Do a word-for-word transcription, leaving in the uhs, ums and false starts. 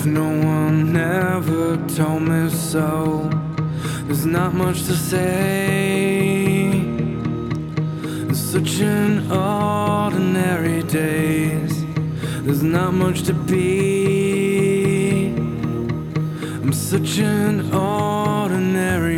If no one ever told me so, there's not much to say. It's such an ordinary days, there's not much to be. I'm such an ordinary